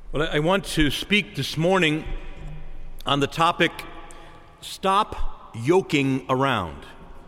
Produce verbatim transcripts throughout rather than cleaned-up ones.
Well, I want to speak this morning on the topic, stop yoking around.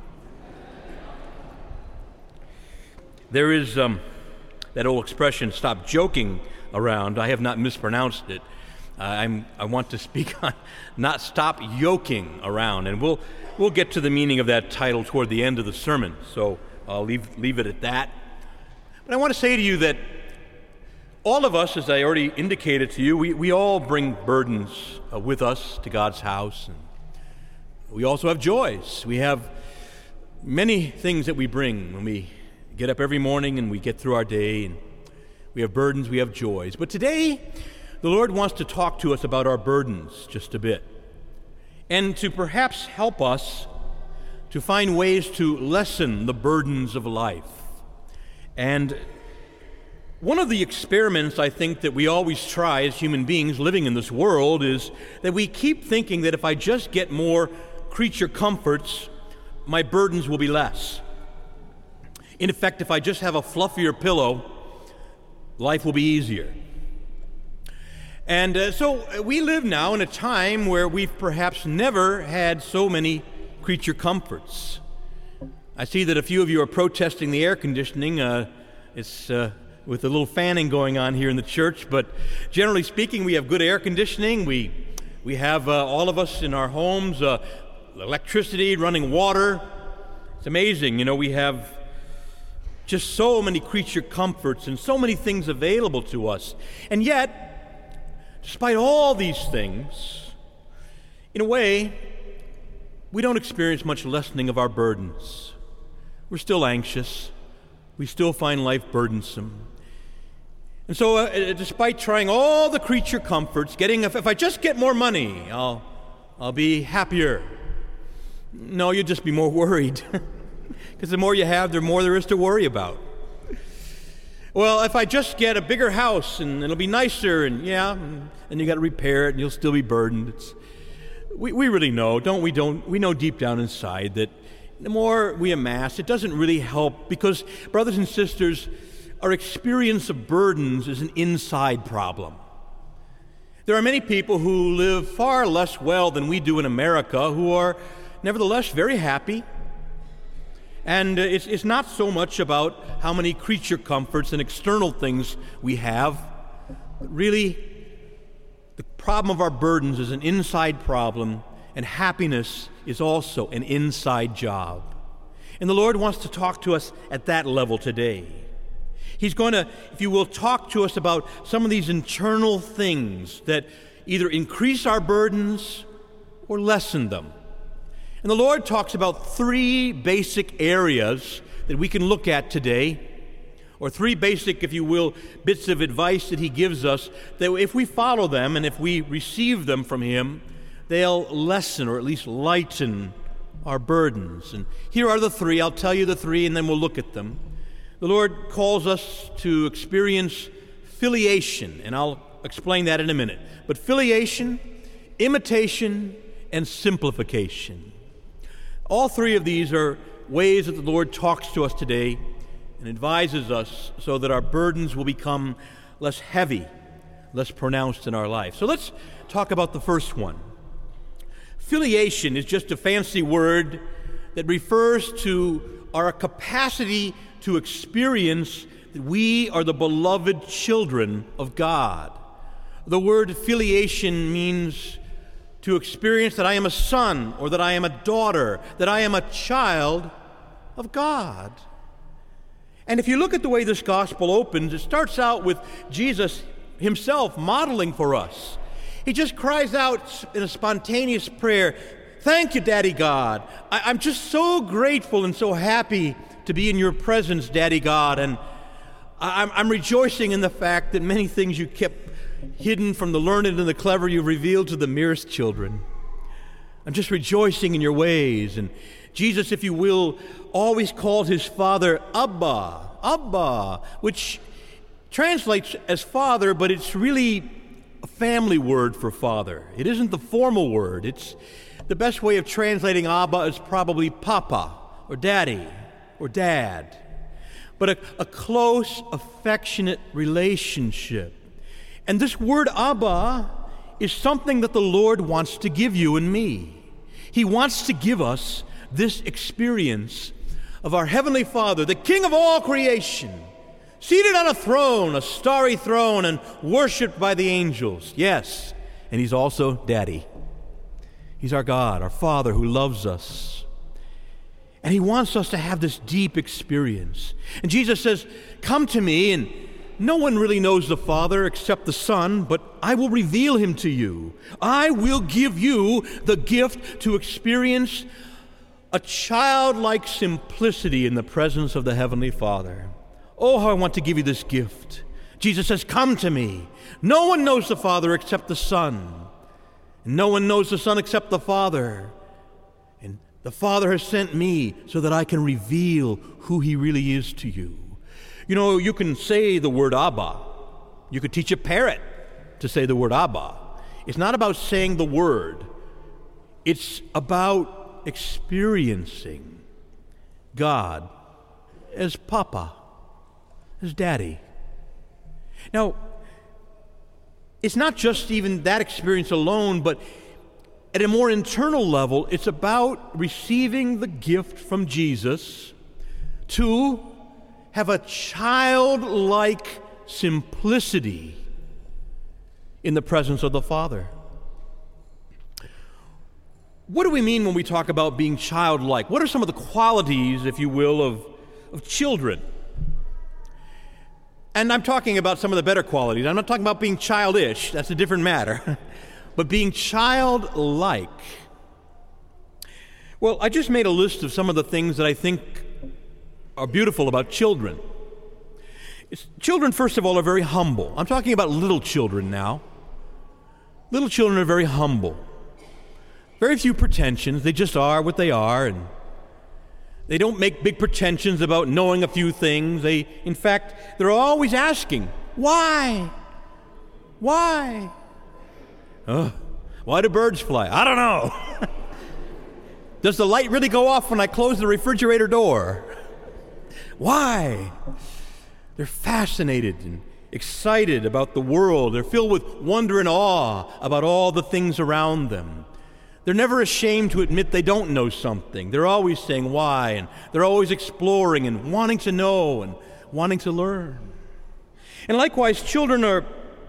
There is um, that old expression, stop joking around. I have not mispronounced it. Uh, I'm, I want to speak on not stop yoking around. And we'll, we'll get to the meaning of that title toward the end of the sermon, so I'll leave, leave it at that. But I want to say to you that all of us, as I already indicated to you, we, we all bring burdens uh, with us to God's house. And we also have joys. We have many things that we bring when we get up every morning and we get through our day. And we have burdens, we have joys. But today, the Lord wants to talk to us about our burdens just a bit, and to perhaps help us to find ways to lessen the burdens of life. And one of the experiments I think that we always try as human beings living in this world is that we keep thinking that if I just get more creature comforts, my burdens will be less. In effect, if I just have a fluffier pillow, life will be easier. And uh, so we live now in a time where we've perhaps never had so many creature comforts. I see that a few of you are protesting the air conditioning. Uh, it's uh, with a little fanning going on here in the church, but generally speaking, we have good air conditioning. We we have uh, all of us in our homes, uh, electricity, running water. It's amazing, you know, we have just so many creature comforts and so many things available to us. And yet, despite all these things, in a way, we don't experience much lessening of our burdens. We're still anxious. We still find life burdensome. And so, uh, despite trying all the creature comforts, getting if, if I just get more money, I'll I'll be happier. No, you'll just be more worried, because the more you have, the more there is to worry about. Well, if I just get a bigger house and it'll be nicer, and yeah, and you got to repair it, and you'll still be burdened. It's, we we really know, don't we? Don't we know deep down inside that the more we amass, it doesn't really help, because, brothers and sisters, our experience of burdens is an inside problem. There are many people who live far less well than we do in America who are nevertheless very happy. And it's, it's not so much about how many creature comforts and external things we have, but really the problem of our burdens is an inside problem, and happiness is also an inside job. And the Lord wants to talk to us at that level today. He's going to, if you will, talk to us about some of these internal things that either increase our burdens or lessen them. And the Lord talks about three basic areas that we can look at today, or three basic, if you will, bits of advice that He gives us, that if we follow them and if we receive them from Him, they'll lessen or at least lighten our burdens. And here are the three. I'll tell you the three, and then we'll look at them. The Lord calls us to experience filiation, and I'll explain that in a minute. But filiation, imitation, and simplification. All three of these are ways that the Lord talks to us today and advises us so that our burdens will become less heavy, less pronounced in our life. So let's talk about the first one. Filiation is just a fancy word that refers to our capacity to experience that we are the beloved children of God. The word filiation means to experience that I am a son, or that I am a daughter, that I am a child of God. And if you look at the way this gospel opens, it starts out with Jesus Himself modeling for us. He just cries out in a spontaneous prayer, "Thank you, Daddy God. I, I'm just so grateful and so happy to be in your presence, Daddy God. And I'm, I'm rejoicing in the fact that many things you kept hidden from the learned and the clever, you've revealed to the merest children. I'm just rejoicing in your ways." And Jesus, if you will, always called His Father Abba, Abba, which translates as Father, but it's really a family word for father. It isn't the formal word. It's the best way of translating Abba is probably Papa or Daddy or Dad. But a, a close, affectionate relationship. And this word Abba is something that the Lord wants to give you and me. He wants to give us this experience of our Heavenly Father, the King of all creation, seated on a throne, a starry throne, and worshiped by the angels. Yes, and He's also Daddy. He's our God, our Father who loves us. And He wants us to have this deep experience. And Jesus says, come to me, and no one really knows the Father except the Son, but I will reveal Him to you. I will give you the gift to experience a childlike simplicity in the presence of the Heavenly Father. Oh, how I want to give you this gift. Jesus says, come to me. No one knows the Father except the Son. And no one knows the Son except the Father. And the Father has sent me so that I can reveal who He really is to you. You know, you can say the word Abba. You could teach a parrot to say the word Abba. It's not about saying the word. It's about experiencing God as Papa, as Daddy. Now, it's not just even that experience alone, but at a more internal level, it's about receiving the gift from Jesus to have a childlike simplicity in the presence of the Father. What do we mean when we talk about being childlike? What are some of the qualities, if you will, of, of children? And I'm talking about some of the better qualities. I'm not talking about being childish. That's a different matter. But being childlike. Well, I just made a list of some of the things that I think are beautiful about children. It's, children, first of all, are very humble. I'm talking about little children now. Little children are very humble. Very few pretensions. They just are what they are, and they don't make big pretensions about knowing a few things. They, in fact, they're always asking, why? Why? Uh, why do birds fly? I don't know. Does the light really go off when I close the refrigerator door? Why? They're fascinated and excited about the world. They're filled with wonder and awe about all the things around them. They're never ashamed to admit they don't know something. They're always saying why, and they're always exploring and wanting to know and wanting to learn. And likewise, children are,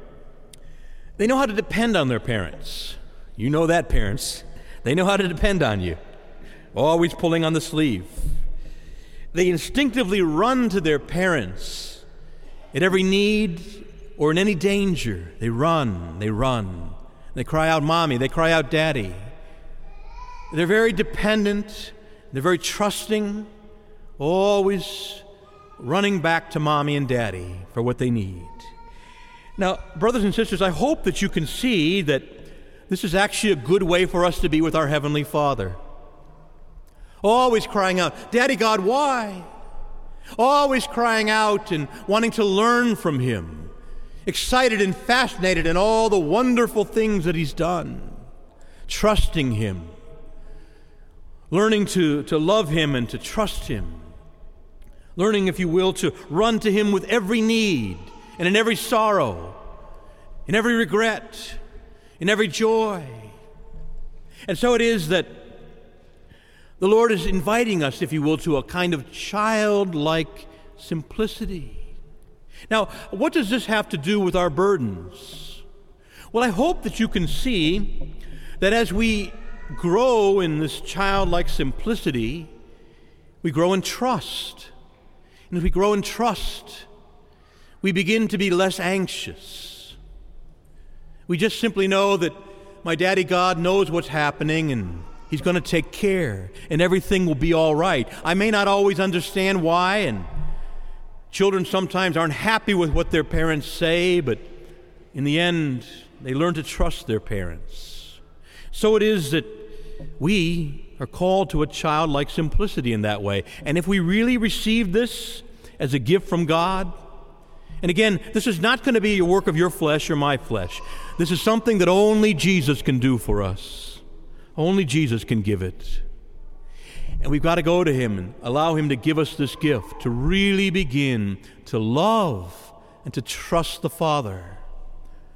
they know how to depend on their parents. You know that, parents. They know how to depend on you. Always pulling on the sleeve. They instinctively run to their parents at every need or in any danger. They run, they run. They cry out, Mommy. They cry out, Daddy. They're very dependent. They're very trusting, always running back to Mommy and Daddy for what they need. Now, brothers and sisters, I hope that you can see that this is actually a good way for us to be with our Heavenly Father. Always crying out, Daddy God, why? Always crying out and wanting to learn from Him. Excited and fascinated in all the wonderful things that He's done. Trusting Him. Learning to, to love Him and to trust Him. Learning, if you will, to run to Him with every need and in every sorrow, in every regret, in every joy. And so it is that the Lord is inviting us, if you will, to a kind of childlike simplicity. Now, what does this have to do with our burdens? Well, I hope that you can see that as we grow in this childlike simplicity, we grow in trust. And as we grow in trust, we begin to be less anxious. We just simply know that my Daddy God knows what's happening, and He's going to take care, and everything will be all right. I may not always understand why, and children sometimes aren't happy with what their parents say, but in the end, they learn to trust their parents. So it is that we are called to a childlike simplicity in that way. And if we really receive this as a gift from God, and again, this is not going to be a work of your flesh or my flesh. This is something that only Jesus can do for us. Only Jesus can give it. And we've got to go to Him and allow Him to give us this gift, to really begin to love and to trust the Father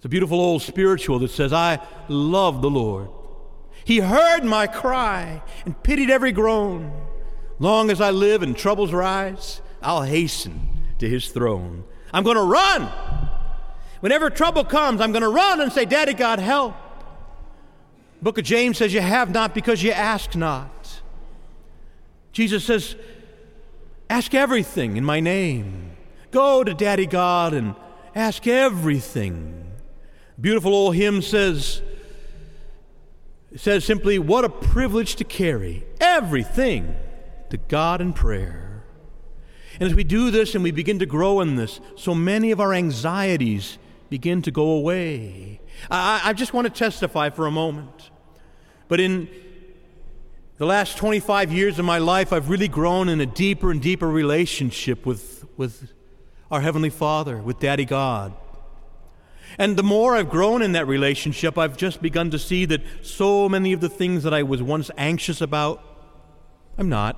It's a beautiful old spiritual that says, I love the Lord. He heard my cry and pitied every groan. Long as I live and troubles rise, I'll hasten to his throne. I'm going to run. Whenever trouble comes, I'm going to run and say, Daddy God, help. Book of James says, you have not because you ask not. Jesus says, ask everything in my name. Go to Daddy God and ask everything. Beautiful old hymn says, it says simply, what a privilege to carry everything to God in prayer. And as we do this and we begin to grow in this, so many of our anxieties begin to go away. I, I just want to testify for a moment. But in the last twenty-five years of my life, I've really grown in a deeper and deeper relationship with, with our Heavenly Father, with Daddy God. And the more I've grown in that relationship, I've just begun to see that so many of the things that I was once anxious about, I'm not.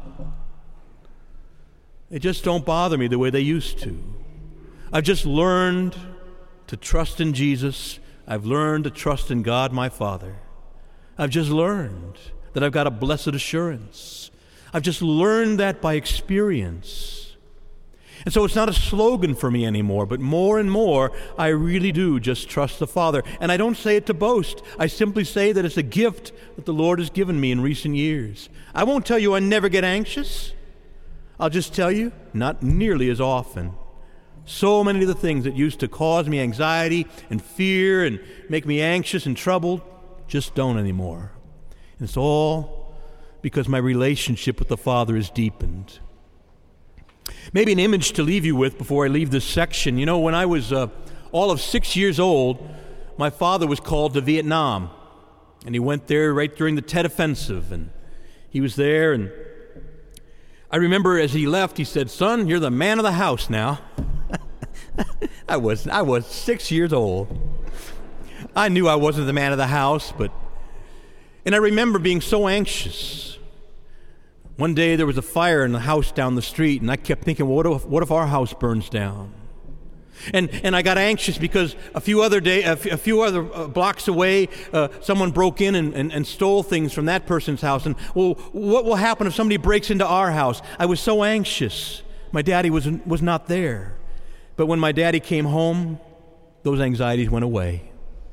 They just don't bother me the way they used to. I've just learned to trust in Jesus. I've learned to trust in God, my Father. I've just learned that I've got a blessed assurance. I've just learned that by experience. And so it's not a slogan for me anymore, but more and more, I really do just trust the Father. And I don't say it to boast. I simply say that it's a gift that the Lord has given me in recent years. I won't tell you I never get anxious. I'll just tell you, not nearly as often. So many of the things that used to cause me anxiety and fear and make me anxious and troubled just don't anymore. And it's all because my relationship with the Father is deepened. Maybe an image to leave you with before I leave this section. You know, when I was uh, all of six years old, my father was called to Vietnam. And he went there right during the Tet Offensive. And he was there. And I remember as he left, he said, son, you're the man of the house now. I was I was six years old. I knew I wasn't the man of the house, but... And I remember being so anxious. One day there was a fire in the house down the street, and I kept thinking, well, what if, what if our house burns down? And and I got anxious because a few other day, a, f- a few other uh, blocks away, uh, someone broke in and, and, and stole things from that person's house. And well, what will happen if somebody breaks into our house? I was so anxious. My daddy was was not there, but when my daddy came home, those anxieties went away.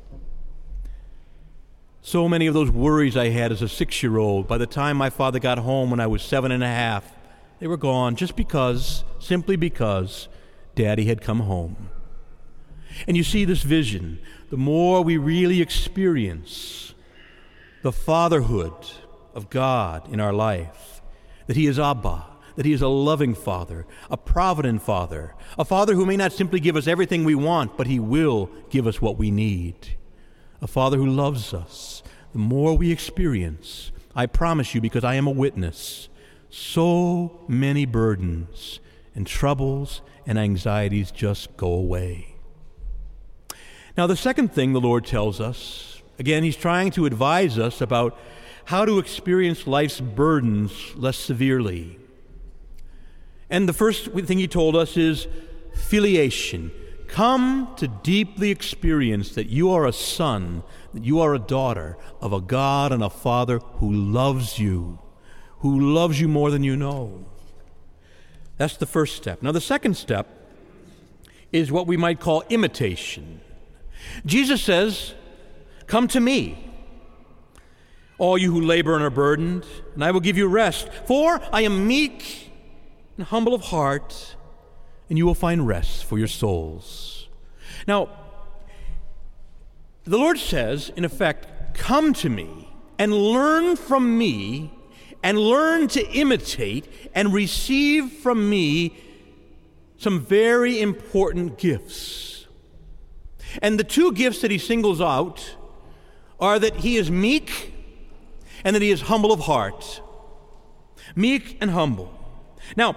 So many of those worries I had as a six-year-old, by the time my father got home when I was seven and a half, they were gone just because, simply because, Daddy had come home. And you see this vision, the more we really experience the fatherhood of God in our life, that He is Abba, that He is a loving Father, a provident Father, a Father who may not simply give us everything we want, but He will give us what we need. A Father who loves us. The more we experience, I promise you, because I am a witness, so many burdens and troubles and anxieties just go away. Now, the second thing the Lord tells us, again, He's trying to advise us about how to experience life's burdens less severely. And the first thing He told us is filiation. Come to deeply experience that you are a son, that you are a daughter of a God and a Father who loves you, who loves you more than you know. That's the first step. Now, the second step is what we might call imitation. Jesus says, come to me, all you who labor and are burdened, and I will give you rest. For I am meek and humble of heart, and you will find rest for your souls. Now, the Lord says, in effect, come to me and learn from me and learn to imitate and receive from me some very important gifts. And the two gifts that He singles out are that He is meek and that He is humble of heart. Meek and humble. Now,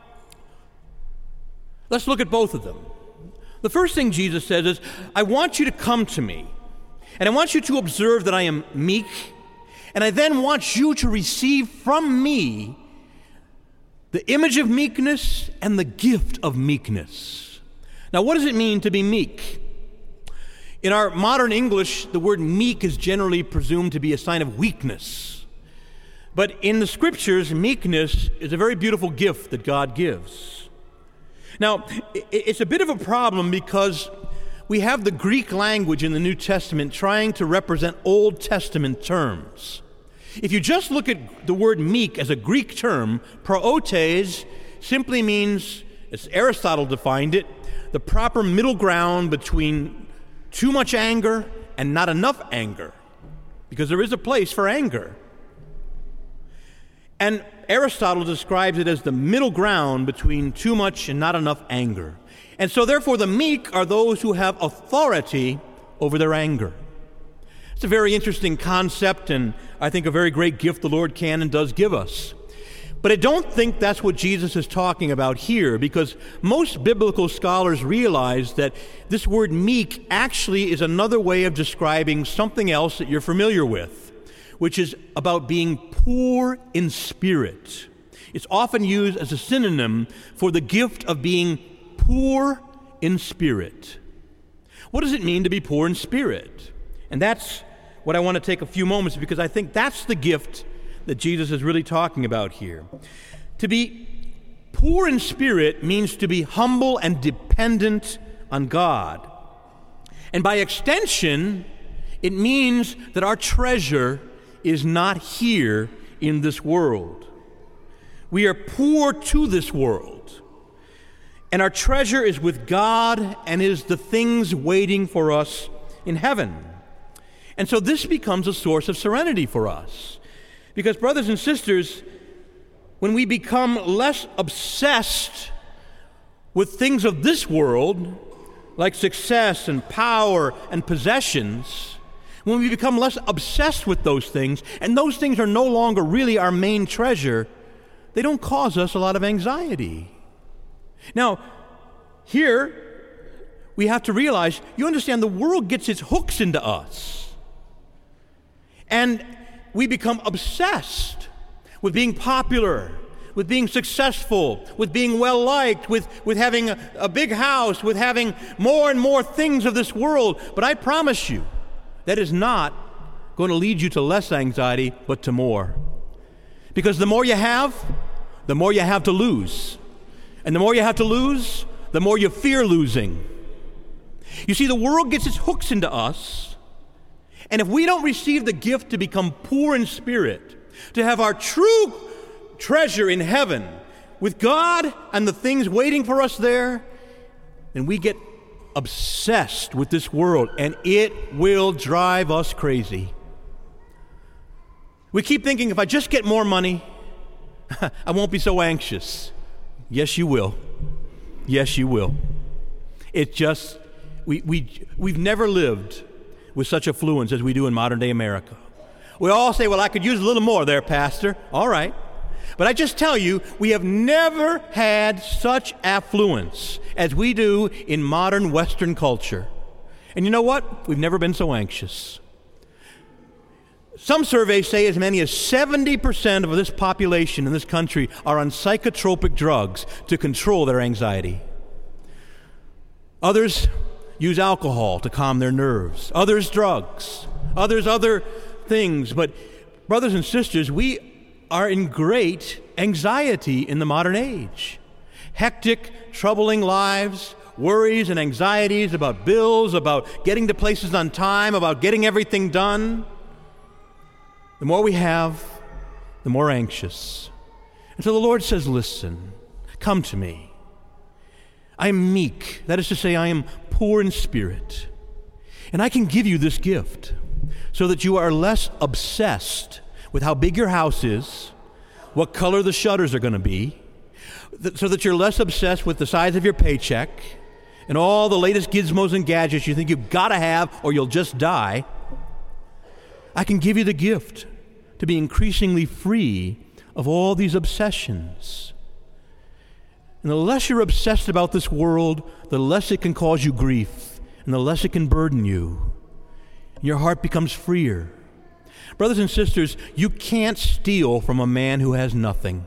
let's look at both of them. The first thing Jesus says is, I want you to come to me, and I want you to observe that I am meek, and I then want you to receive from me the image of meekness and the gift of meekness. Now, what does it mean to be meek? In our modern English, the word meek is generally presumed to be a sign of weakness. But in the Scriptures, meekness is a very beautiful gift that God gives. Now, it's a bit of a problem because we have the Greek language in the New Testament trying to represent Old Testament terms. If you just look at the word meek as a Greek term, proetes simply means, as Aristotle defined it, the proper middle ground between too much anger and not enough anger, because there is a place for anger. And Aristotle describes it as the middle ground between too much and not enough anger. And so therefore the meek are those who have authority over their anger. It's a very interesting concept, and I think a very great gift the Lord can and does give us. But I don't think that's what Jesus is talking about here, because most biblical scholars realize that this word meek actually is another way of describing something else that you're familiar with, which is about being poor in spirit. It's often used as a synonym for the gift of being poor in spirit. What does it mean to be poor in spirit? And that's what I want to take a few moments, because I think that's the gift that Jesus is really talking about here. To be poor in spirit means to be humble and dependent on God. And by extension, it means that our treasure is not here in this world. We are poor to this world. And our treasure is with God and is the things waiting for us in heaven. And so this becomes a source of serenity for us. Because, brothers and sisters, when we become less obsessed with things of this world, like success and power and possessions, when we become less obsessed with those things, and those things are no longer really our main treasure, they don't cause us a lot of anxiety. Now, here, we have to realize, you understand, the world gets its hooks into us. And we become obsessed with being popular, with being successful, with being well-liked, with, with having a, a big house, with having more and more things of this world. But I promise you, that is not going to lead you to less anxiety, but to more. Because the more you have, the more you have to lose. And the more you have to lose, the more you fear losing. You see, the world gets its hooks into us. And if we don't receive the gift to become poor in spirit, to have our true treasure in heaven with God and the things waiting for us there, then we get obsessed with this world, and it will drive us crazy. We keep thinking, if I just get more money, I won't be so anxious. Yes, you will. Yes, you will. It just, we, we, we've never lived with such affluence as we do in modern-day America. We all say, well, I could use a little more there, Pastor. All right. But I just tell you, we have never had such affluence as we do in modern Western culture. And you know what? We've never been so anxious. Some surveys say as many as seventy percent of this population in this country are on psychotropic drugs to control their anxiety. Others use alcohol to calm their nerves. Others, drugs. Others, other things. But brothers and sisters, we are in great anxiety in the modern age. Hectic, troubling lives, worries and anxieties about bills, about getting to places on time, about getting everything done. The more we have, the more anxious. And so the Lord says, listen, come to me. I am meek, that is to say, I am poor in spirit. And I can give you this gift so that you are less obsessed with how big your house is, what color the shutters are going to be, so that you're less obsessed with the size of your paycheck and all the latest gizmos and gadgets you think you've got to have or you'll just die. I can give you the gift to be increasingly free of all these obsessions. And the less you're obsessed about this world, the less it can cause you grief, and the less it can burden you. And your heart becomes freer. Brothers and sisters, you can't steal from a man who has nothing.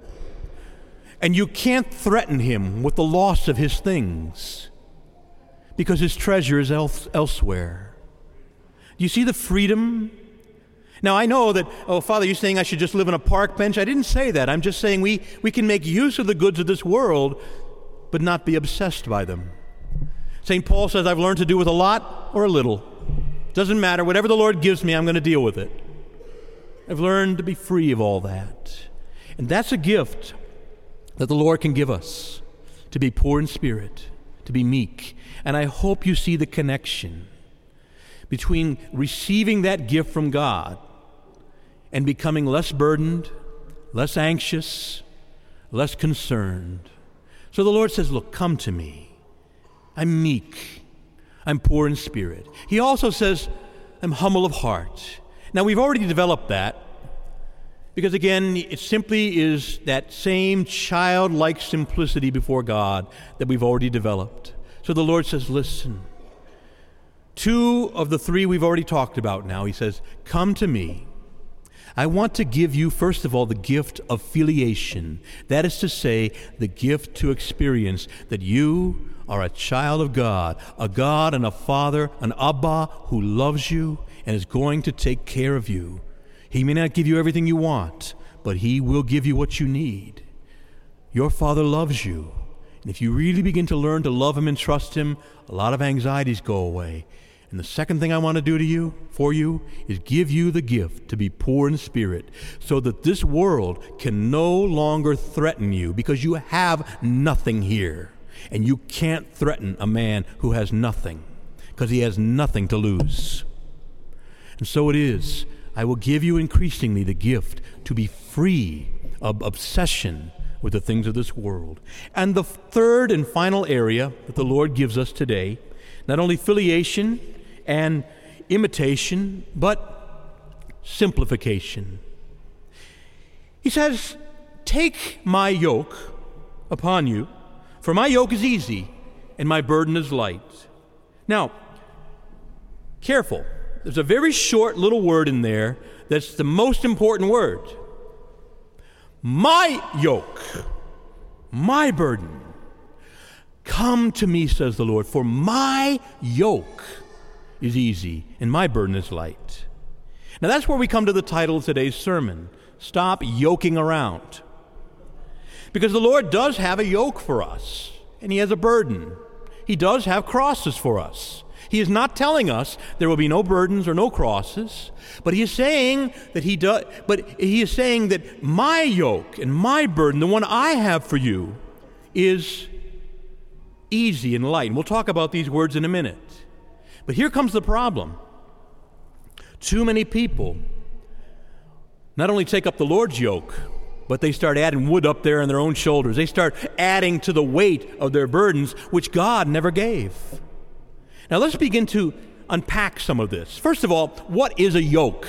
And you can't threaten him with the loss of his things, because his treasure is else, elsewhere. Do you see the freedom? Now, I know that, oh, Father, you're saying I should just live on a park bench. I didn't say that. I'm just saying we, we can make use of the goods of this world, but not be obsessed by them. Saint Paul says, I've learned to do with a lot or a little. Doesn't matter. Whatever the Lord gives me, I'm going to deal with it. I've learned to be free of all that. And that's a gift that the Lord can give us, to be poor in spirit, to be meek. And I hope you see the connection between receiving that gift from God and becoming less burdened, less anxious, less concerned. So the Lord says, look, come to me. I'm meek. I'm poor in spirit. He also says, I'm humble of heart. Now, we've already developed that because, again, it simply is that same childlike simplicity before God that we've already developed. So the Lord says, listen. Two of the three we've already talked about now. He says, come to me. I want to give you, first of all, the gift of filiation. That is to say, the gift to experience that you are a child of God, a God and a Father, an Abba who loves you and is going to take care of you. He may not give you everything you want, but he will give you what you need. Your Father loves you. And if you really begin to learn to love him and trust him, a lot of anxieties go away. And the second thing I want to do to you, for you, is give you the gift to be poor in spirit, so that this world can no longer threaten you, because you have nothing here. And you can't threaten a man who has nothing, because he has nothing to lose. And so it is. I will give you increasingly the gift to be free of obsession with the things of this world. And the third and final area that the Lord gives us today, not only filiation and imitation, but simplification. He says, take my yoke upon you, for my yoke is easy and my burden is light. Now, careful. There's a very short little word in there that's the most important word. My yoke, my burden. Come to me, says the Lord, for my yoke is easy and my burden is light. Now that's where we come to the title of today's sermon, Stop Yoking Around. Because the Lord does have a yoke for us, and he has a burden. He does have crosses for us. He is not telling us there will be no burdens or no crosses, but he is saying that he does, but he is saying that my yoke and my burden, the one I have for you, is easy and light. And we'll talk about these words in a minute. But here comes the problem. Too many people not only take up the Lord's yoke, but they start adding wood up there on their own shoulders. They start adding to the weight of their burdens, which God never gave. Now let's begin to unpack some of this. First of all, what is a yoke?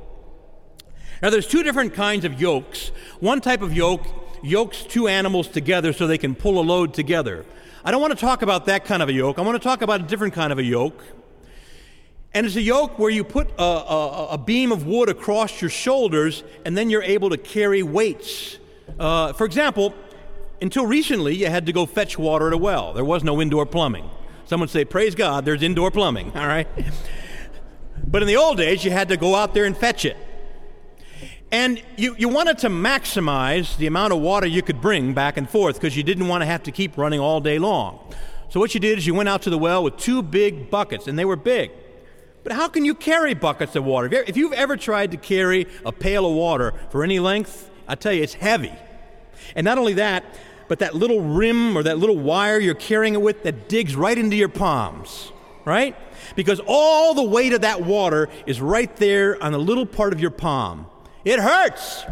Now there's two different kinds of yokes. One type of yoke yokes two animals together so they can pull a load together. I don't want to talk about that kind of a yoke. I want to talk about a different kind of a yoke. And it's a yoke where you put a, a, a beam of wood across your shoulders, and then you're able to carry weights. Uh, for example, until recently, you had to go fetch water at a well. There was no indoor plumbing. Someone say, praise God, there's indoor plumbing, all right? But in the old days, you had to go out there and fetch it. And you, you wanted to maximize the amount of water you could bring back and forth, because you didn't want to have to keep running all day long. So what you did is you went out to the well with two big buckets, and they were big. But how can you carry buckets of water? If you've ever tried to carry a pail of water for any length, I tell you, it's heavy. And not only that, but that little rim or that little wire you're carrying it with that digs right into your palms, right? Because all the weight of that water is right there on a little part of your palm. It hurts.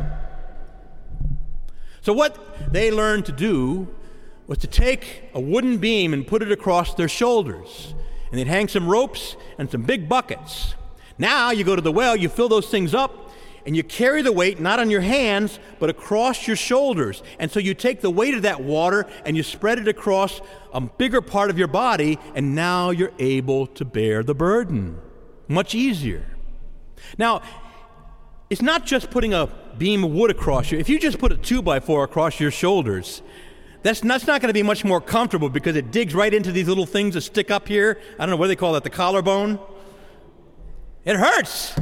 So what they learned to do was to take a wooden beam and put it across their shoulders. And they'd hang some ropes and some big buckets. Now you go to the well, you fill those things up, and you carry the weight not on your hands, but across your shoulders. And so you take the weight of that water and you spread it across a bigger part of your body, and now you're able to bear the burden. Much easier. Now, it's not just putting a beam of wood across you. If you just put a two by four across your shoulders, That's not, that's not going to be much more comfortable because it digs right into these little things that stick up here. I don't know what they call that, the collarbone. It hurts.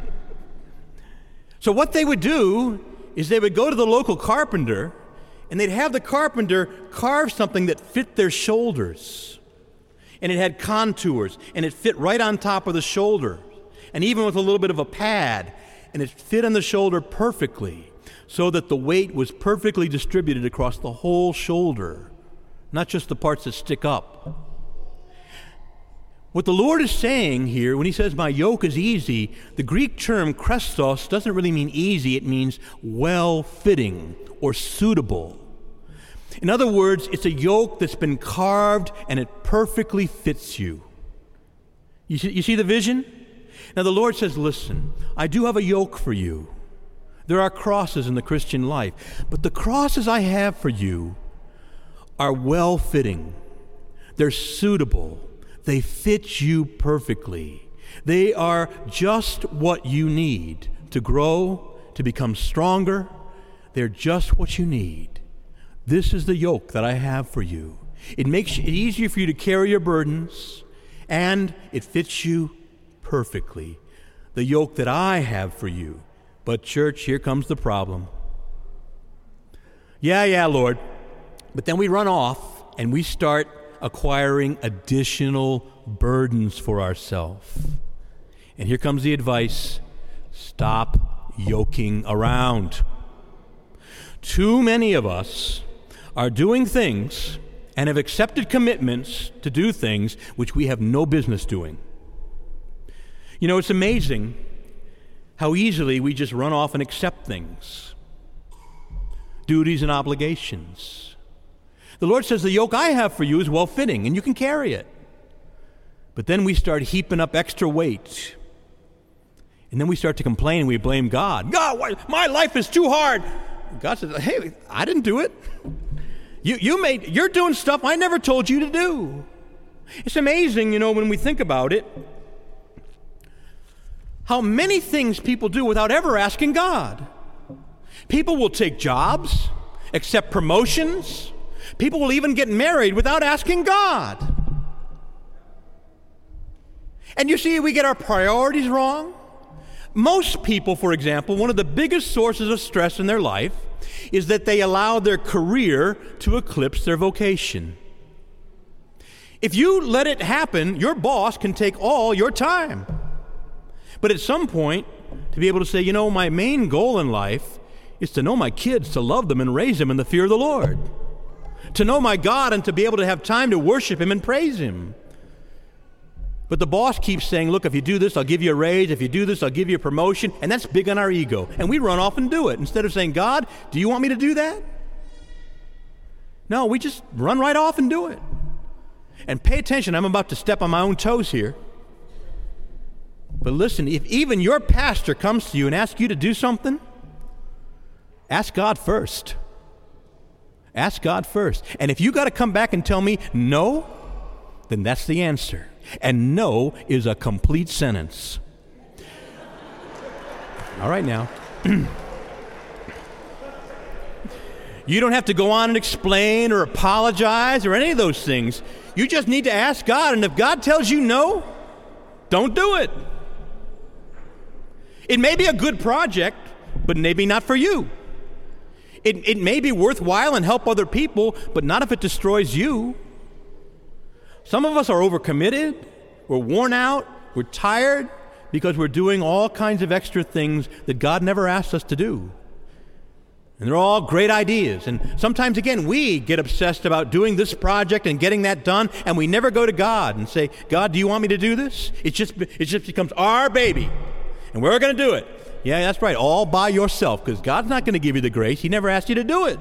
So what they would do is they would go to the local carpenter and they'd have the carpenter carve something that fit their shoulders. And it had contours, and it fit right on top of the shoulder, and even with a little bit of a pad, and it fit on the shoulder perfectly, so that the weight was perfectly distributed across the whole shoulder, not just the parts that stick up. What the Lord is saying here, when he says, my yoke is easy, the Greek term krestos doesn't really mean easy, it means well-fitting or suitable. In other words, it's a yoke that's been carved and it perfectly fits you. You see, you see the vision? Now the Lord says, listen, I do have a yoke for you. There are crosses in the Christian life, but the crosses I have for you are well-fitting. They're suitable. They fit you perfectly. They are just what you need to grow, to become stronger. They're just what you need. This is the yoke that I have for you. It makes it easier for you to carry your burdens, and it fits you perfectly. The yoke that I have for you. But church, here comes the problem. Yeah, yeah, Lord. But then we run off and we start acquiring additional burdens for ourselves. And here comes the advice: stop yoking around. Too many of us are doing things and have accepted commitments to do things which we have no business doing. You know, it's amazing how easily we just run off and accept things, duties and obligations. The Lord says the yoke I have for you is well-fitting and you can carry it. But then we start heaping up extra weight. And then we start to complain and we blame God. God, why, my life is too hard. God says, hey, I didn't do it. You, you made, you're doing stuff I never told you to do. It's amazing, you know, when we think about it, how many things people do without ever asking God. People will take jobs, accept promotions. People will even get married without asking God. And you see, we get our priorities wrong. Most people, for example, one of the biggest sources of stress in their life is that they allow their career to eclipse their vocation. If you let it happen, your boss can take all your time. But at some point, to be able to say, you know, my main goal in life is to know my kids, to love them and raise them in the fear of the Lord. To know my God and to be able to have time to worship Him and praise Him. But the boss keeps saying, look, if you do this, I'll give you a raise. If you do this, I'll give you a promotion. And that's big on our ego. And we run off and do it. Instead of saying, God, do you want me to do that? No, we just run right off and do it. And pay attention, I'm about to step on my own toes here. But listen, if even your pastor comes to you and asks you to do something, ask God first. Ask God first. And if you got to come back and tell me no, then that's the answer. And no is a complete sentence. All right now. You don't have to go on and explain or apologize or any of those things. You just need to ask God, and if God tells you no, don't do it. It may be a good project, but maybe not for you. It, it may be worthwhile and help other people, but not if it destroys you. Some of us are overcommitted, we're worn out, we're tired, because we're doing all kinds of extra things that God never asked us to do. And they're all great ideas. And sometimes, again, we get obsessed about doing this project and getting that done, and we never go to God and say, God, do you want me to do this? It just, it just becomes our baby, and we're going to do it. Yeah, that's right, all by yourself, because God's not going to give you the grace. He never asked you to do it.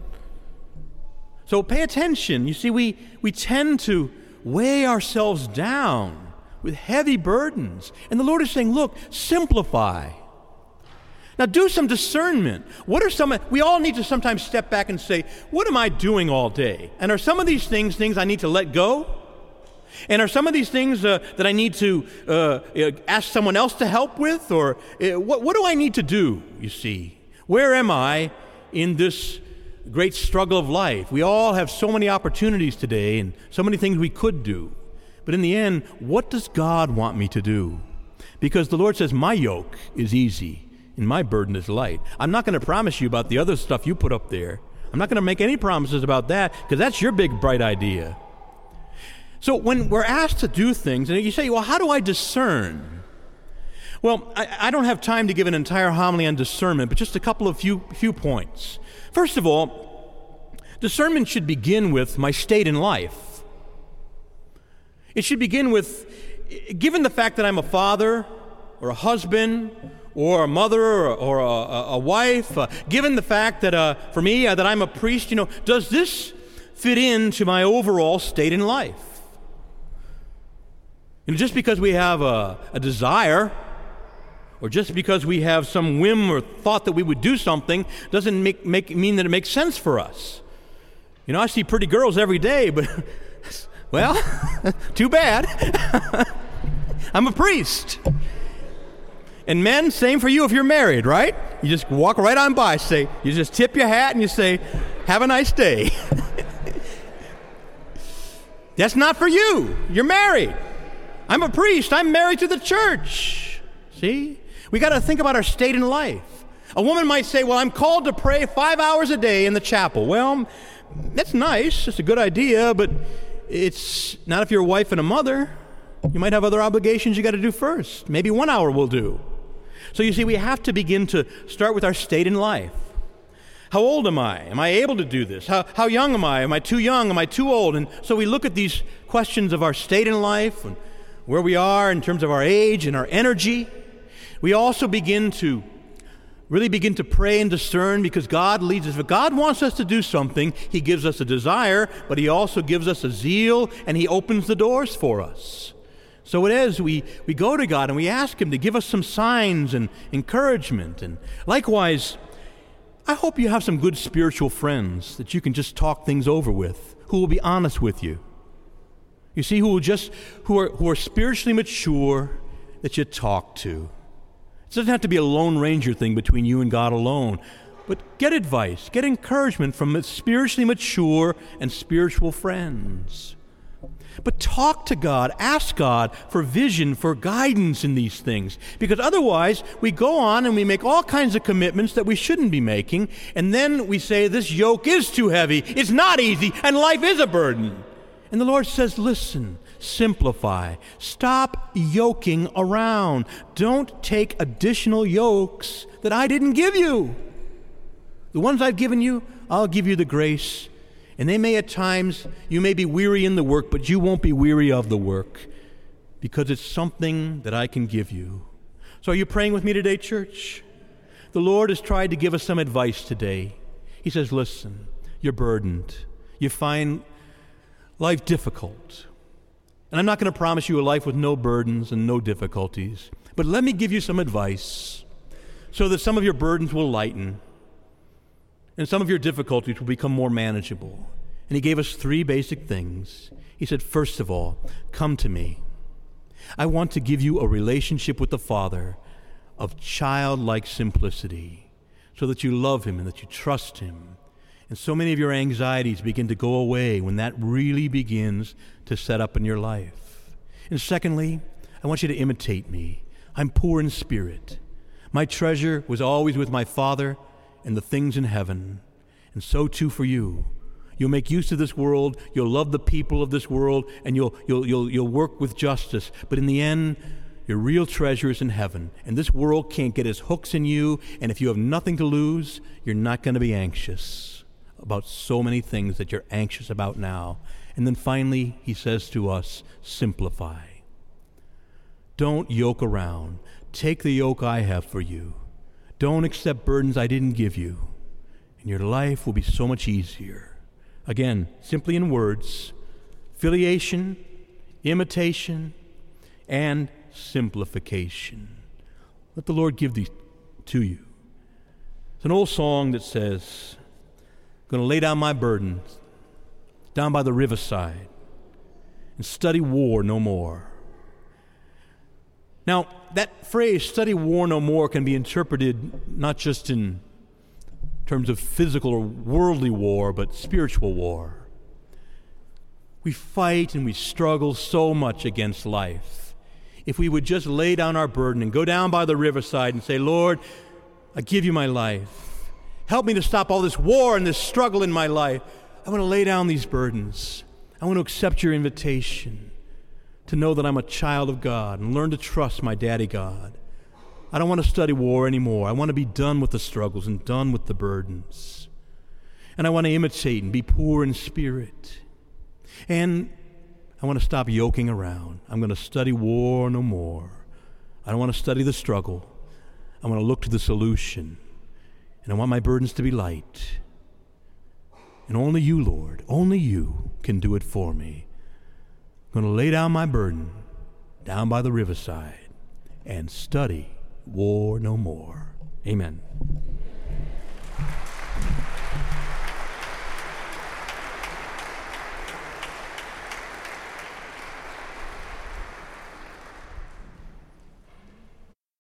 So pay attention. You see, we, we tend to weigh ourselves down with heavy burdens. And the Lord is saying, look, simplify. Now do some discernment. What are some, we all need to sometimes step back and say, what am I doing all day? And are some of these things things I need to let go? And are some of these things uh, that I need to uh, uh, ask someone else to help with? Or uh, what, what do I need to do, you see? Where am I in this great struggle of life. We all have so many opportunities today and so many things we could do. But in the end, what does God want me to do? Because the Lord says, my yoke is easy and my burden is light. I'm not going to promise you about the other stuff you put up there. I'm not going to make any promises about that because that's your big, bright idea. So when we're asked to do things, and you say, well, how do I discern? Well, I, I don't have time to give an entire homily on discernment, but just a couple of few, few points. First of all, discernment should begin with my state in life. It should begin with, given the fact that I'm a father or a husband or a mother or, or a, a wife, uh, given the fact that uh, for me uh, that I'm a priest, you know, does this fit into my overall state in life? You know, just because we have a, a desire or just because we have some whim or thought that we would do something doesn't make, make mean that it makes sense for us. You know, I see pretty girls every day, but, well, too bad. I'm a priest. And men, same for you if you're married, right? You just walk right on by, say, you just tip your hat and you say, have a nice day. That's not for you. You're married. I'm a priest. I'm married to the church. See? We got to think about our state in life. A woman might say, well, I'm called to pray five hours a day in the chapel. Well, that's nice. It's a good idea, but it's not if you're a wife and a mother. You might have other obligations you got to do first. Maybe one hour will do. So you see, we have to begin to start with our state in life. How old am I? Am I able to do this? How, how young am I? Am I too young? Am I too old? And so we look at these questions of our state in life and where we are in terms of our age and our energy. We also begin to really begin to pray and discern because God leads us. If God wants us to do something, He gives us a desire, but He also gives us a zeal, and He opens the doors for us. So it is, we, we go to God and we ask Him to give us some signs and encouragement. And likewise, I hope you have some good spiritual friends that you can just talk things over with, who will be honest with you. You see, who will just who are who are spiritually mature that you talk to. It doesn't have to be a Lone Ranger thing between you and God alone, but get advice, get encouragement from spiritually mature and spiritual friends. But talk to God, ask God for vision, for guidance in these things, because otherwise we go on and we make all kinds of commitments that we shouldn't be making, and then we say this yoke is too heavy, it's not easy, and life is a burden. And the Lord says, listen, simplify. Stop yoking around. Don't take additional yokes that I didn't give you. The ones I've given you, I'll give you the grace. And they may at times, you may be weary in the work, but you won't be weary of the work because it's something that I can give you. So are you praying with me today, church? The Lord has tried to give us some advice today. He says, listen, you're burdened. You find life difficult. And I'm not going to promise you a life with no burdens and no difficulties, but let me give you some advice so that some of your burdens will lighten and some of your difficulties will become more manageable. And He gave us three basic things. He said, first of all, come to me. I want to give you a relationship with the Father of childlike simplicity so that you love Him and that you trust Him. And so many of your anxieties begin to go away when that really begins to set up in your life. And secondly, I want you to imitate me. I'm poor in spirit. My treasure was always with my Father and the things in heaven. And so too for you. You'll make use of this world, you'll love the people of this world, and you'll, you'll, you'll, you'll work with justice. But in the end, your real treasure is in heaven. And this world can't get its hooks in you, and if you have nothing to lose, you're not going to be anxious about so many things that you're anxious about now. And then finally, He says to us, simplify. Don't yoke around. Take the yoke I have for you. Don't accept burdens I didn't give you. And your life will be so much easier. Again, simply in words, filiation, imitation, and simplification. Let the Lord give these to you. It's an old song that says, I'm going to lay down my burdens down by the riverside and study war no more. Now, that phrase, study war no more, can be interpreted not just in terms of physical or worldly war, but spiritual war. We fight and we struggle so much against life. If we would just lay down our burden and go down by the riverside and say, Lord, I give you my life. Help me to stop all this war and this struggle in my life. I want to lay down these burdens. I want to accept your invitation to know that I'm a child of God and learn to trust my daddy God. I don't want to study war anymore. I want to be done with the struggles and done with the burdens. And I want to imitate and be poor in spirit. And I want to stop yoking around. I'm going to study war no more. I don't want to study the struggle. I want to look to the solution. And I want my burdens to be light. And only you, Lord, only you can do it for me. I'm going to lay down my burden down by the riverside and study war no more. Amen.